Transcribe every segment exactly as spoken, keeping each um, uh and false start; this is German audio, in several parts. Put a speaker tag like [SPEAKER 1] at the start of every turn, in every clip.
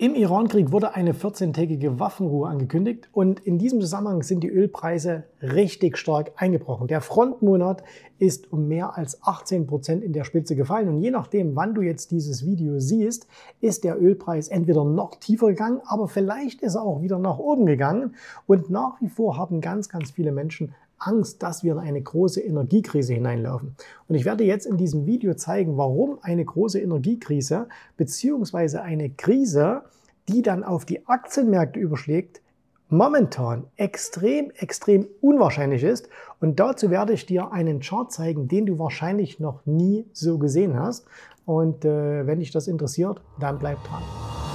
[SPEAKER 1] Im Irankrieg wurde eine vierzehntägige Waffenruhe angekündigt und in diesem Zusammenhang sind die Ölpreise richtig stark eingebrochen. Der Frontmonat ist um mehr als achtzehn Prozent in der Spitze gefallen und je nachdem, wann du jetzt dieses Video siehst, ist der Ölpreis entweder noch tiefer gegangen, aber vielleicht ist er auch wieder nach oben gegangen und nach wie vor haben ganz, ganz viele Menschen Angst, dass wir in eine große Energiekrise hineinlaufen. Und ich werde jetzt in diesem Video zeigen, warum eine große Energiekrise bzw. eine Krise, die dann auf die Aktienmärkte überschlägt, momentan extrem, extrem unwahrscheinlich ist. Und dazu werde ich dir einen Chart zeigen, den du wahrscheinlich noch nie so gesehen hast. Und äh, wenn dich das interessiert, dann bleib dran.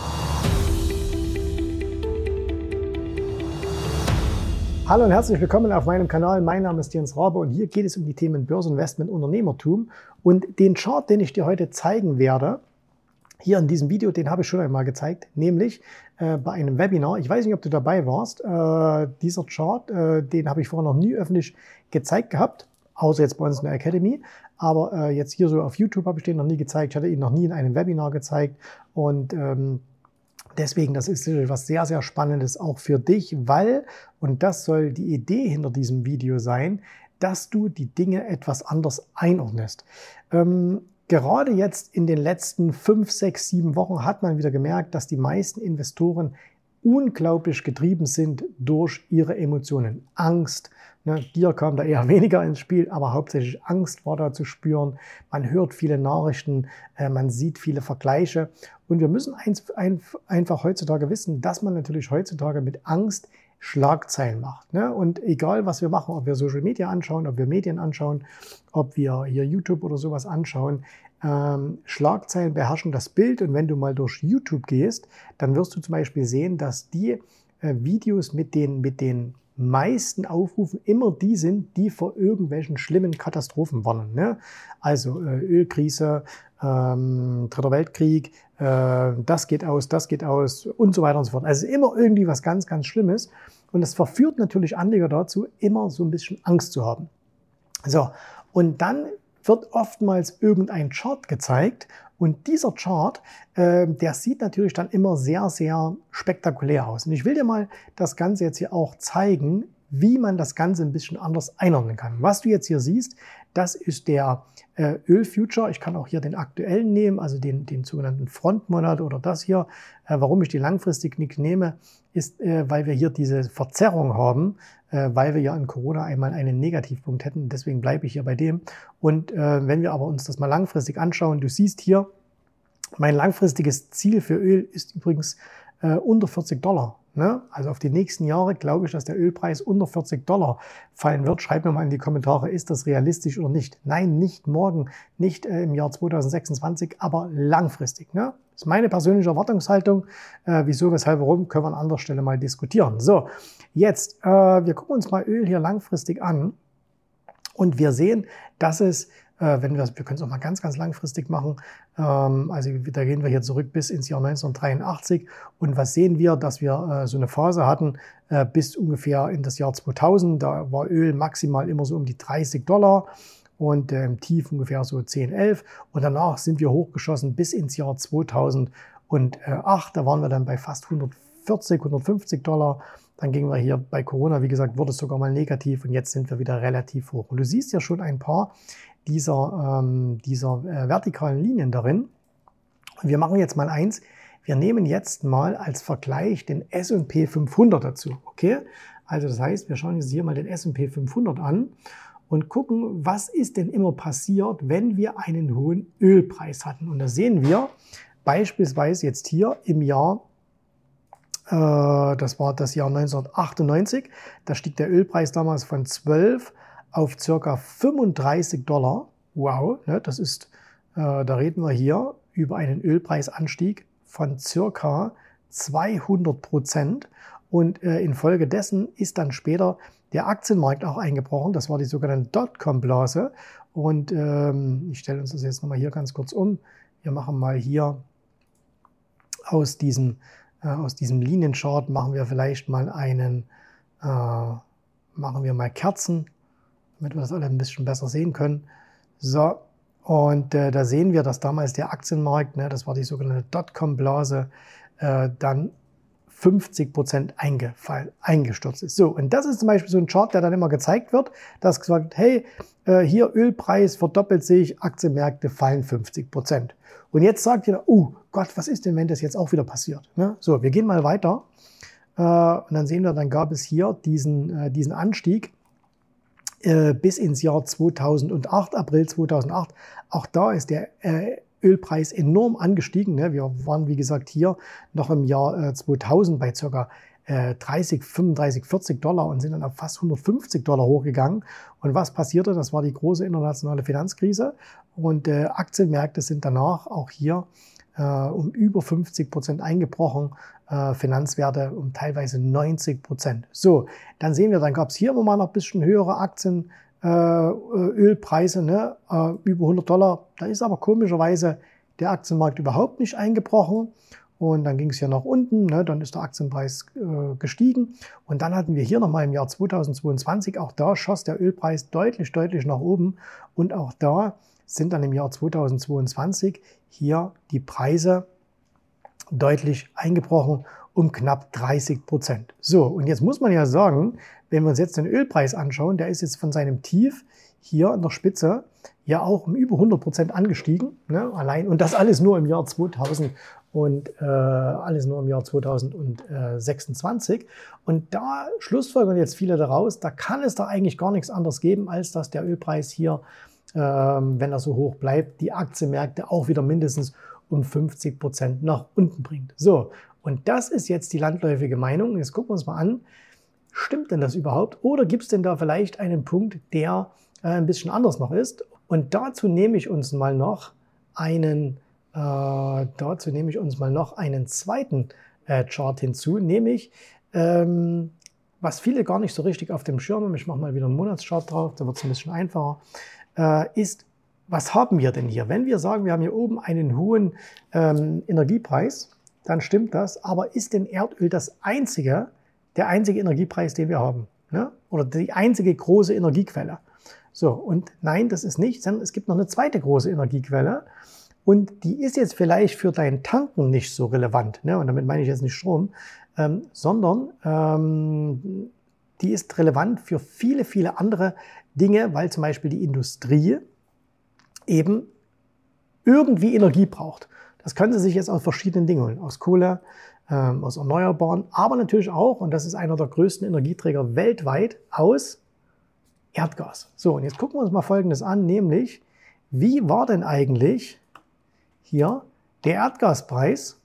[SPEAKER 1] Hallo und herzlich willkommen auf meinem Kanal. Mein Name ist Jens Rabe und hier geht es um die Themen Börseninvestment, Unternehmertum. Und den Chart, den ich dir heute zeigen werde, hier in diesem Video, den habe ich schon einmal gezeigt, nämlich äh, bei einem Webinar. Ich weiß nicht, ob du dabei warst. Äh, dieser Chart, äh, den habe ich vorher noch nie öffentlich gezeigt gehabt, außer jetzt bei uns in der Academy. Aber äh, jetzt hier so auf YouTube habe ich den noch nie gezeigt. Ich hatte ihn noch nie in einem Webinar gezeigt und ähm, deswegen, das ist natürlich was sehr, sehr Spannendes auch für dich, weil, und das soll die Idee hinter diesem Video sein, dass du die Dinge etwas anders einordnest. Ähm, gerade jetzt in den letzten fünf, sechs, sieben Wochen hat man wieder gemerkt, dass die meisten Investoren unglaublich getrieben sind durch ihre Emotionen. Angst, ne, Gier kam da eher weniger ins Spiel, aber hauptsächlich Angst war da zu spüren. Man hört viele Nachrichten, äh, man sieht viele Vergleiche. Und wir müssen eins, ein, einfach heutzutage wissen, dass man natürlich heutzutage mit Angst Schlagzeilen macht. Ne? Und egal, was wir machen, ob wir Social Media anschauen, ob wir Medien anschauen, ob wir hier YouTube oder sowas anschauen, ähm, Schlagzeilen beherrschen das Bild. Und wenn du mal durch YouTube gehst, dann wirst du zum Beispiel sehen, dass die äh, Videos mit den, mit den meisten Aufrufen immer die sind, die vor irgendwelchen schlimmen Katastrophen warnen. Ne? Also äh, Ölkrise, ähm, Dritter Weltkrieg, äh, das geht aus, das geht aus und so weiter und so fort. Also immer irgendwie was ganz, ganz Schlimmes. Und das verführt natürlich Anleger dazu, immer so ein bisschen Angst zu haben. So, und dann wird oftmals irgendein Chart gezeigt. Und dieser Chart, äh, der sieht natürlich dann immer sehr, sehr spektakulär aus. Und ich will dir mal das Ganze jetzt hier auch zeigen, wie man das Ganze ein bisschen anders einordnen kann. Was du jetzt hier siehst, das ist der äh, Ölfuture. Ich kann auch hier den aktuellen nehmen, also den, den sogenannten Frontmonat oder das hier. Äh, warum ich die langfristig nicht nehme, ist, äh, weil wir hier diese Verzerrung haben, äh, weil wir ja in Corona einmal einen Negativpunkt hätten. Deswegen bleibe ich hier bei dem. Und äh, wenn wir aber uns das mal langfristig anschauen, du siehst hier, mein langfristiges Ziel für Öl ist übrigens äh, unter vierzig Dollar. Ne? Also auf die nächsten Jahre glaube ich, dass der Ölpreis unter vierzig Dollar fallen wird. Schreib mir mal in die Kommentare, ist das realistisch oder nicht? Nein, nicht morgen, nicht äh, im Jahr zweitausendsechsundzwanzig, aber langfristig. Ne? Das ist meine persönliche Erwartungshaltung. Äh, wieso, weshalb, warum, können wir an anderer Stelle mal diskutieren. So, jetzt, äh, wir gucken uns mal Öl hier langfristig an und wir sehen, dass es Wenn wir, wir können es auch mal ganz, ganz langfristig machen. Also da gehen wir hier zurück bis ins Jahr neunzehnhundertdreiundachtzig. Und was sehen wir? Dass wir so eine Phase hatten bis ungefähr in das Jahr zweitausend. Da war Öl maximal immer so um die dreißig Dollar und im Tief ungefähr so zehn, elf. Und danach sind wir hochgeschossen bis ins Jahr zweitausendacht. Da waren wir dann bei fast hundertvierzig, hundertfünfzig Dollar. Dann gingen wir hier bei Corona, wie gesagt, wurde es sogar mal negativ und jetzt sind wir wieder relativ hoch. Und du siehst ja schon ein paar dieser, ähm, dieser äh, vertikalen Linien darin. Und wir machen jetzt mal eins. Wir nehmen jetzt mal als Vergleich den S und P fünfhundert dazu. Okay? Also das heißt, wir schauen jetzt hier mal den S und P fünfhundert an und gucken, was ist denn immer passiert, wenn wir einen hohen Ölpreis hatten. Und da sehen wir beispielsweise jetzt hier im Jahr, äh, das war das Jahr neunzehnhundertachtundneunzig, da stieg der Ölpreis damals von zwölf auf ca. fünfunddreißig Dollar. Wow, ne, das ist, äh, da reden wir hier über einen Ölpreisanstieg von ca. zweihundert Prozent. Und äh, infolgedessen ist dann später der Aktienmarkt auch eingebrochen. Das war die sogenannte Dotcom-Blase. Und ähm, ich stelle uns das jetzt nochmal hier ganz kurz um. Wir machen mal hier aus diesem, äh, aus diesem Linienchart, machen wir vielleicht mal einen, äh, machen wir mal Kerzen, damit wir das alle ein bisschen besser sehen können. So, und äh, da sehen wir, dass damals der Aktienmarkt, ne, das war die sogenannte Dotcom-Blase, äh, dann fünfzig Prozent eingefallen, eingestürzt ist. So, und das ist zum Beispiel so ein Chart, der dann immer gezeigt wird, dass gesagt, hey, äh, hier Ölpreis verdoppelt sich, Aktienmärkte fallen fünfzig Prozent. Und jetzt sagt jeder, oh Gott, was ist denn, wenn das jetzt auch wieder passiert? Ne? So, wir gehen mal weiter. Äh, und dann sehen wir, dann gab es hier diesen, äh, diesen Anstieg äh, bis ins Jahr zweitausendacht, April zweitausendacht. Auch da ist der äh, Ölpreis enorm angestiegen. Ne? Wir waren, wie gesagt, hier noch im Jahr äh, zweitausend bei ca. Äh, dreißig, fünfunddreißig, vierzig Dollar und sind dann auf fast hundertfünfzig Dollar hochgegangen. Und was passierte? Das war die große internationale Finanzkrise. Und äh, Aktienmärkte sind danach auch hier äh, um über fünfzig Prozent eingebrochen. Äh, Finanzwerte um teilweise neunzig Prozent. So, dann sehen wir, dann gab es hier immer mal noch ein bisschen höhere Aktien. Äh, Ölpreise, ne, äh, über hundert Dollar. Da ist aber komischerweise der Aktienmarkt überhaupt nicht eingebrochen. Und dann ging es hier nach unten, ne, dann ist der Aktienpreis äh, gestiegen. Und dann hatten wir hier nochmal im Jahr zweitausendzweiundzwanzig, auch da schoss der Ölpreis deutlich, deutlich nach oben. Und auch da sind dann im Jahr zweitausendzweiundzwanzig hier die Preise deutlich eingebrochen um knapp dreißig Prozent. So, und jetzt muss man ja sagen, wenn wir uns jetzt den Ölpreis anschauen, der ist jetzt von seinem Tief hier an der Spitze ja auch um über hundert Prozent angestiegen, ne, allein. Und das alles nur im Jahr zweitausend und äh, alles nur im Jahr zweitausendsechsundzwanzig. Und da schlussfolgern jetzt viele daraus, da kann es da eigentlich gar nichts anderes geben, als dass der Ölpreis hier, äh, wenn er so hoch bleibt, die Aktienmärkte auch wieder mindestens um fünfzig Prozent nach unten bringt. So, und das ist jetzt die landläufige Meinung. Jetzt gucken wir uns mal an, stimmt denn das überhaupt? Oder gibt es denn da vielleicht einen Punkt, der äh, ein bisschen anders noch ist? Und dazu nehme ich uns mal noch einen, äh, dazu nehme ich uns mal noch einen zweiten äh, Chart hinzu, nämlich ähm, was viele gar nicht so richtig auf dem Schirm haben, ich mache mal wieder einen Monatschart drauf, da wird es ein bisschen einfacher, äh, ist, was haben wir denn hier? Wenn wir sagen, wir haben hier oben einen hohen ähm, Energiepreis, dann stimmt das, aber ist denn Erdöl das einzige, der einzige Energiepreis, den wir haben? Ne? Oder die einzige große Energiequelle? So, und nein, das ist nicht, sondern es gibt noch eine zweite große Energiequelle und die ist jetzt vielleicht für dein Tanken nicht so relevant, ne? Und damit meine ich jetzt nicht Strom, ähm, sondern ähm, die ist relevant für viele, viele andere Dinge, weil zum Beispiel die Industrie eben irgendwie Energie braucht. Das kann sie sich jetzt aus verschiedenen Dingen holen, aus Kohle, ähm, aus Erneuerbaren, aber natürlich auch, und das ist einer der größten Energieträger weltweit, aus Erdgas. So, und jetzt gucken wir uns mal Folgendes an, nämlich, wie war denn eigentlich hier der Erdgaspreis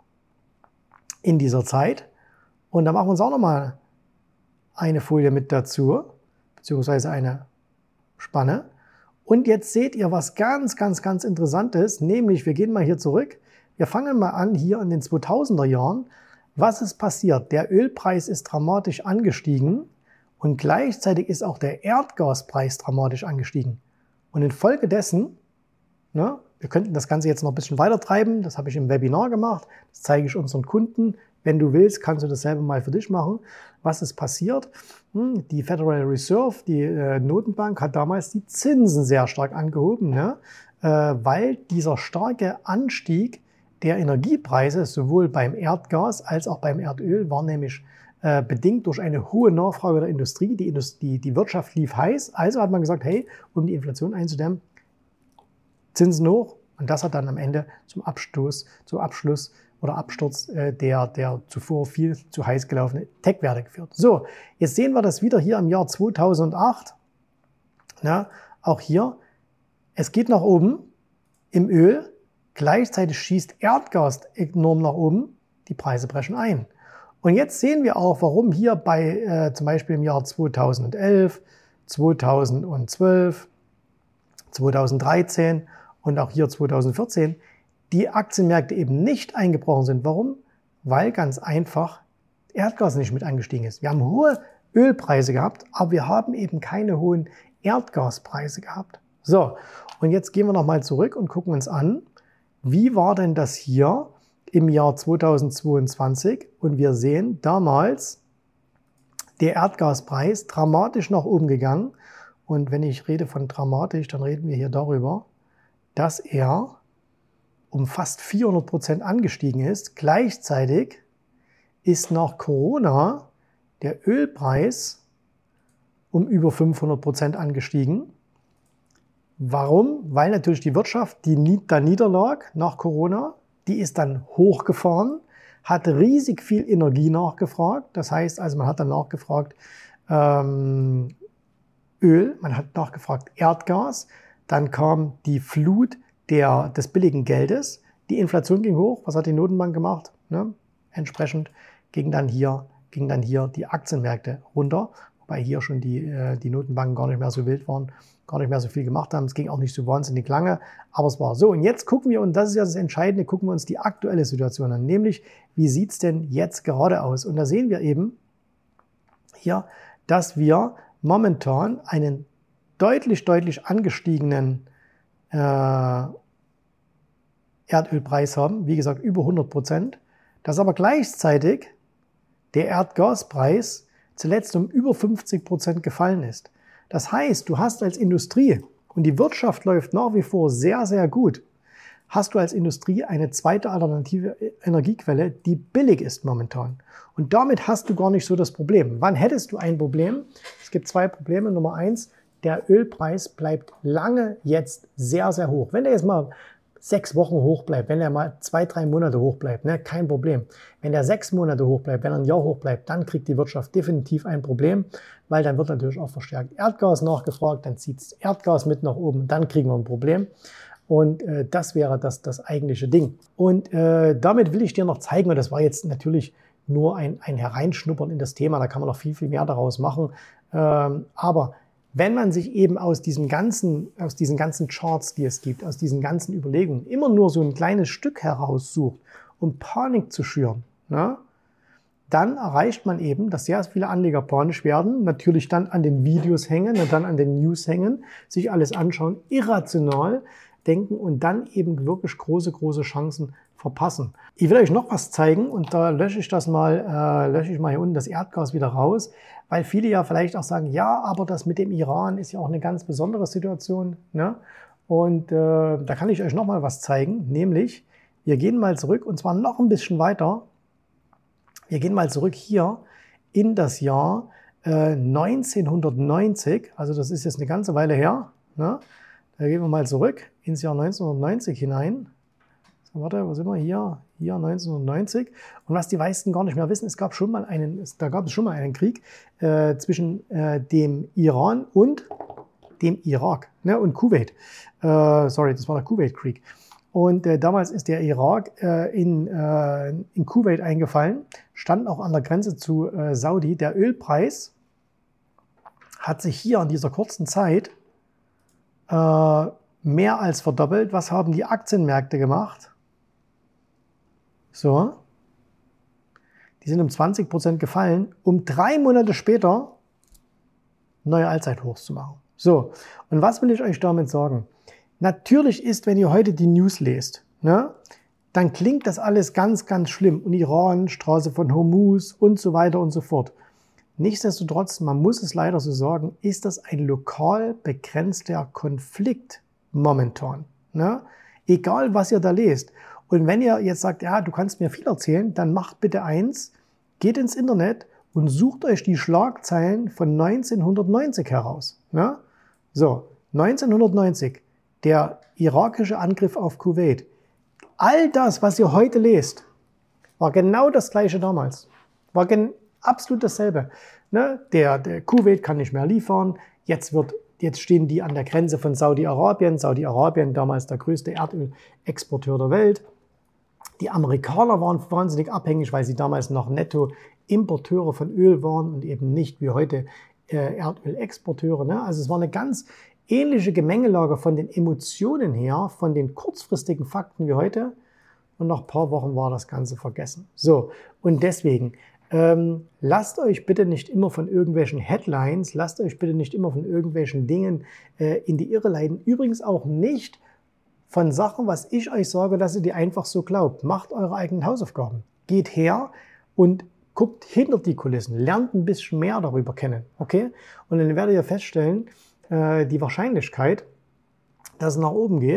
[SPEAKER 1] in dieser Zeit? Und da machen wir uns auch nochmal eine Folie mit dazu, beziehungsweise eine Spanne. Und jetzt seht ihr was ganz, ganz, ganz Interessantes, nämlich wir gehen mal hier zurück. Wir fangen mal an hier in den zweitausender Jahren. Was ist passiert? Der Ölpreis ist dramatisch angestiegen und gleichzeitig ist auch der Erdgaspreis dramatisch angestiegen. Und infolgedessen, ne, wir könnten das Ganze jetzt noch ein bisschen weiter treiben, das habe ich im Webinar gemacht, das zeige ich unseren Kunden. Wenn du willst, kannst du das selber mal für dich machen. Was ist passiert? Die Federal Reserve, die äh, Notenbank, hat damals die Zinsen sehr stark angehoben, ne? äh, weil dieser starke Anstieg der Energiepreise sowohl beim Erdgas als auch beim Erdöl war nämlich äh, bedingt durch eine hohe Nachfrage der Industrie. Die, Industrie. die Wirtschaft lief heiß, also hat man gesagt, hey, um die Inflation einzudämmen, Zinsen hoch. Und das hat dann am Ende zum Abstoß, zum Abschluss oder Absturz äh, der, der zuvor viel zu heiß gelaufene Tech-Werte geführt. So, jetzt sehen wir das wieder hier im Jahr zweitausendacht. Na, auch hier, es geht nach oben im Öl, gleichzeitig schießt Erdgas enorm nach oben, die Preise brechen ein. Und jetzt sehen wir auch, warum hier bei äh, zum Beispiel im Jahr zweitausendelf, zweitausendzwölf, zweitausenddreizehn und auch hier zweitausendvierzehn die Aktienmärkte eben nicht eingebrochen sind. Warum? Weil ganz einfach Erdgas nicht mit angestiegen ist. Wir haben hohe Ölpreise gehabt, aber wir haben eben keine hohen Erdgaspreise gehabt. So, und jetzt gehen wir nochmal zurück und gucken uns an, wie war denn das hier im Jahr zweitausendzweiundzwanzig? Und wir sehen damals der Erdgaspreis dramatisch nach oben gegangen. Und wenn ich rede von dramatisch, dann reden wir hier darüber, dass er um fast vierhundert Prozent angestiegen ist. Gleichzeitig ist nach Corona der Ölpreis um über fünfhundert Prozent angestiegen. Warum? Weil natürlich die Wirtschaft, die da niederlag nach Corona, die ist dann hochgefahren, hat riesig viel Energie nachgefragt. Das heißt, also man hat dann nachgefragt ähm, Öl, man hat nachgefragt Erdgas, dann kam die Flut der, des billigen Geldes, die Inflation ging hoch. Was hat die Notenbank gemacht? Ne? Entsprechend ging dann hier, ging dann hier die Aktienmärkte runter, wobei hier schon die, äh, die Notenbanken gar nicht mehr so wild waren, gar nicht mehr so viel gemacht haben. Es ging auch nicht so wahnsinnig lange, aber es war so. Und jetzt gucken wir, und das ist ja das Entscheidende, gucken wir uns die aktuelle Situation an, nämlich wie sieht es denn jetzt gerade aus? Und da sehen wir eben hier, dass wir momentan einen deutlich, deutlich angestiegenen äh, Erdölpreis haben, wie gesagt über hundert Prozent, dass aber gleichzeitig der Erdgaspreis zuletzt um über fünfzig Prozent gefallen ist. Das heißt, du hast als Industrie, und die Wirtschaft läuft nach wie vor sehr, sehr gut, hast du als Industrie eine zweite alternative Energiequelle, die billig ist momentan. Und damit hast du gar nicht so das Problem. Wann hättest du ein Problem? Es gibt zwei Probleme. Nummer eins, der Ölpreis bleibt lange jetzt sehr, sehr hoch. Wenn der jetzt mal sechs Wochen hoch bleibt, wenn er mal zwei, drei Monate hoch bleibt, ne, kein Problem. Wenn der sechs Monate hoch bleibt, wenn er ein Jahr hoch bleibt, dann kriegt die Wirtschaft definitiv ein Problem, weil dann wird natürlich auch verstärkt Erdgas nachgefragt, dann zieht das Erdgas mit nach oben, dann kriegen wir ein Problem. Und äh, das wäre das, das eigentliche Ding. Und äh, damit will ich dir noch zeigen, und das war jetzt natürlich nur ein, ein Hereinschnuppern in das Thema, da kann man noch viel, viel mehr daraus machen. Ähm, aber wenn man sich eben aus diesem ganzen, aus diesen ganzen Charts, die es gibt, aus diesen ganzen Überlegungen, immer nur so ein kleines Stück heraussucht, um Panik zu schüren, ne, dann erreicht man eben, dass sehr viele Anleger panisch werden, natürlich dann an den Videos hängen und dann an den News hängen, sich alles anschauen, irrational denken und dann eben wirklich große, große Chancen verpassen. Ich will euch noch was zeigen und da lösche ich das mal, äh, lösche ich mal hier unten das Erdgas wieder raus, weil viele ja vielleicht auch sagen, ja, aber das mit dem Iran ist ja auch eine ganz besondere Situation, ne? Und äh, da kann ich euch noch mal was zeigen, nämlich wir gehen mal zurück und zwar noch ein bisschen weiter. Wir gehen mal zurück hier in das Jahr äh, neunzehnhundertneunzig, also das ist jetzt eine ganze Weile her, ne? Da gehen wir mal zurück ins Jahr neunzehnhundertneunzig hinein. So, warte, wo sind wir hier? Hier neunzehnhundertneunzig. Und was die meisten gar nicht mehr wissen, es gab schon mal einen, da gab es schon mal einen Krieg äh, zwischen äh, dem Iran und dem Irak, ne, und Kuwait. Äh, sorry, das war der Kuwait-Krieg. Und äh, damals ist der Irak äh, in, äh, in Kuwait eingefallen, stand auch an der Grenze zu äh, Saudi. Der Ölpreis hat sich hier in dieser kurzen Zeit äh, mehr als verdoppelt. Was haben die Aktienmärkte gemacht? So, die sind um zwanzig Prozent gefallen, um drei Monate später neue Allzeithochs zu machen. So, und was will ich euch damit sagen? Natürlich ist, wenn ihr heute die News lest, ne, dann klingt das alles ganz, ganz schlimm. Und Iran, Straße von Hormuz und so weiter und so fort. Nichtsdestotrotz, man muss es leider so sagen, ist das ein lokal begrenzter Konflikt momentan. Ne? Egal, was ihr da lest. Und wenn ihr jetzt sagt, ja, du kannst mir viel erzählen, dann macht bitte eins, geht ins Internet und sucht euch die Schlagzeilen von neunzehnhundertneunzig heraus. Ne? So, neunzehnhundertneunzig, der irakische Angriff auf Kuwait. All das, was ihr heute lest, war genau das Gleiche damals. War gen absolut dasselbe. Ne? Der, der Kuwait kann nicht mehr liefern, jetzt wird Jetzt stehen die an der Grenze von Saudi-Arabien. Saudi-Arabien, damals der größte Erdölexporteur der Welt. Die Amerikaner waren wahnsinnig abhängig, weil sie damals noch Nettoimporteure von Öl waren und eben nicht wie heute äh, Erdölexporteure. Ne? Also es war eine ganz ähnliche Gemengelage von den Emotionen her, von den kurzfristigen Fakten wie heute. Und nach ein paar Wochen war das Ganze vergessen. So, und deswegen, Ähm, lasst euch bitte nicht immer von irgendwelchen Headlines, lasst euch bitte nicht immer von irgendwelchen Dingen äh, in die Irre leiten. Übrigens auch nicht von Sachen, was ich euch sage, dass ihr die einfach so glaubt. Macht eure eigenen Hausaufgaben. Geht her und guckt hinter die Kulissen, lernt ein bisschen mehr darüber kennen. Okay? Und dann werdet ihr feststellen, äh, die Wahrscheinlichkeit, dass es nach oben geht,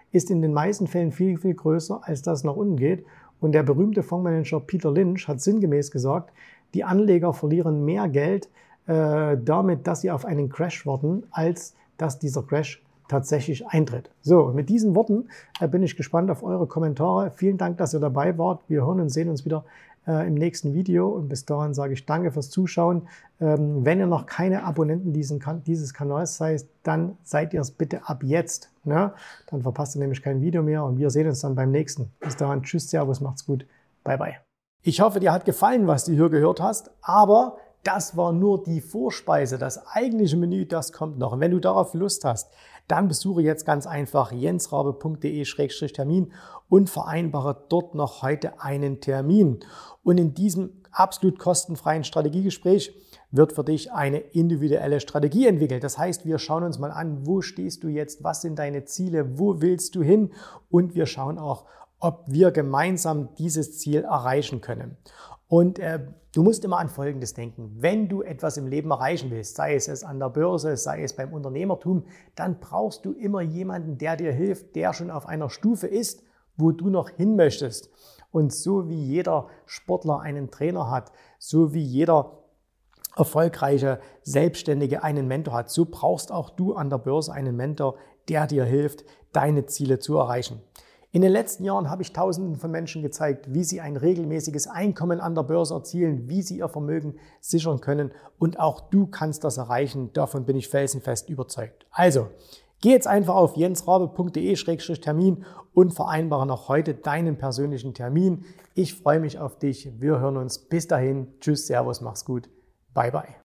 [SPEAKER 1] ist in den meisten Fällen viel, viel größer, als das nach unten geht. Und der berühmte Fondsmanager Peter Lynch hat sinngemäß gesagt, die Anleger verlieren mehr Geld äh, damit, dass sie auf einen Crash warten, als dass dieser Crash tatsächlich eintritt. So, mit diesen Worten äh, bin ich gespannt auf eure Kommentare. Vielen Dank, dass ihr dabei wart. Wir hören und sehen uns wieder äh, im nächsten Video. Und bis dahin sage ich danke fürs Zuschauen. Ähm, wenn ihr noch keine Abonnenten diesen kan dieses Kanals seid, dann seid ihr es bitte ab jetzt. Ne? Dann verpasst ihr nämlich kein Video mehr und wir sehen uns dann beim nächsten. Bis dahin, tschüss, servus, macht's gut. Bye, bye. Ich hoffe, dir hat gefallen, was du hier gehört hast, aber das war nur die Vorspeise. Das eigentliche Menü, das kommt noch. Und wenn du darauf Lust hast, dann besuche jetzt ganz einfach jensrabe punkt de Schrägstrich Termin und vereinbare dort noch heute einen Termin. Und in diesem absolut kostenfreien Strategiegespräch wird für dich eine individuelle Strategie entwickelt. Das heißt, wir schauen uns mal an, wo stehst du jetzt, was sind deine Ziele, wo willst du hin und wir schauen auch, ob wir gemeinsam dieses Ziel erreichen können. Und äh, du musst immer an Folgendes denken. Wenn du etwas im Leben erreichen willst, sei es, es an der Börse, sei es beim Unternehmertum, dann brauchst du immer jemanden, der dir hilft, der schon auf einer Stufe ist, wo du noch hin möchtest. Und so wie jeder Sportler einen Trainer hat, so wie jeder erfolgreiche Selbstständige einen Mentor hat, so brauchst auch du an der Börse einen Mentor, der dir hilft, deine Ziele zu erreichen. In den letzten Jahren habe ich Tausenden von Menschen gezeigt, wie sie ein regelmäßiges Einkommen an der Börse erzielen, wie sie ihr Vermögen sichern können und auch du kannst das erreichen, davon bin ich felsenfest überzeugt. Also, geh jetzt einfach auf jensrabe punkt de Schrägstrich Termin und vereinbare noch heute deinen persönlichen Termin. Ich freue mich auf dich, wir hören uns, bis dahin, tschüss, servus, mach's gut, bye bye.